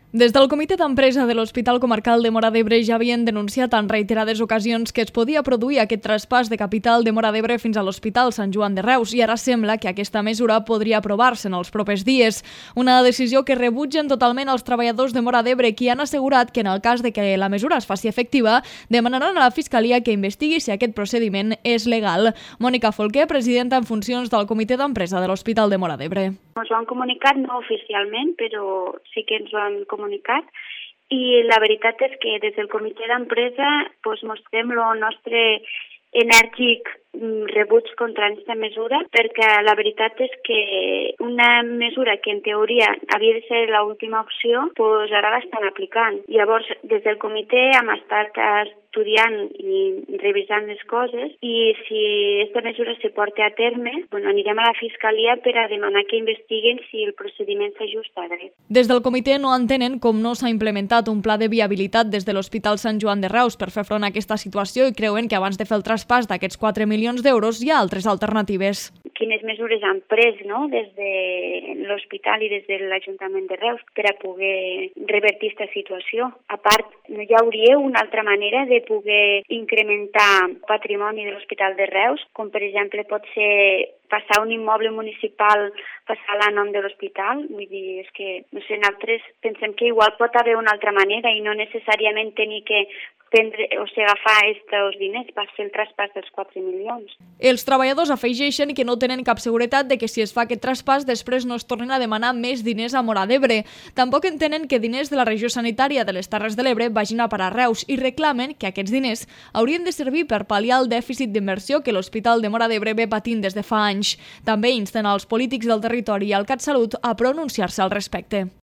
Des del comitè d'empresa de l'Hospital Comarcal de Móra d'Ebre ja havien denunciat en reiterades ocasions que es podia produir aquest traspàs de capital de Móra d'Ebre fins a l'Hospital Sant Joan de Reus i ara sembla que aquesta mesura podria aprovar-se en els propers dies. Una decisió que rebutgen totalment els treballadors de Móra d'Ebre, qui han assegurat que en el cas de que la mesura es faci efectiva demanaran a la Fiscalia que investigui si aquest procediment és legal. Mònica Folquer, presidenta en funcions del comitè d'empresa de l'Hospital de Móra d'Ebre. Ens ho han comunicat no oficialment, però sí que ens ho han comunicat i la veritat és que des del comitè d'empresa mostrem el nostre enèrgic rebuig contra aquesta mesura, perquè la veritat és que una mesura que en teoria havia de ser l'última opció, ara l'estan aplicant. Llavors, des del comitè hem estat estudiant i revisant les coses i si aquesta mesura se porta a terme, anirem a la Fiscalia per a demanar que investiguen si el procediment s'ajusta a dret. Des del comitè no entenen com no s'ha implementat un pla de viabilitat des de l'Hospital Sant Joan de Reus per fer front a aquesta situació i creuen que abans de fer el traspàs d'aquests 4 milions d'euros hi ha altres alternatives. Quines mesures han pres des de l'hospital i des de l'Ajuntament de Reus per a poder revertir aquesta situació. A part, no hi hauria una altra manera de poder incrementar el patrimoni de l'Hospital de Reus, com per exemple pot ser passar un immoble municipal, passar a nom de l'hospital. Vull dir, és que, no sé, nosaltres pensem que igual pot haver una altra manera i no necessàriament tenir que agafar aquests diners per fer el traspàs dels 4 milions. Els treballadors afegeixen que no tenen cap seguretat de que si es fa aquest traspàs després no es tornin a demanar més diners a Móra d'Ebre. Tampoc entenen que diners de la regió sanitària de les Terres de l'Ebre vagin a parar a Reus i reclamen que aquests diners haurien de servir per pal·liar el dèficit d'inversió que l'Hospital de Móra d'Ebre ve patint des de fa anys. També insten als polítics del territori i al CatSalut a pronunciar-se al respecte.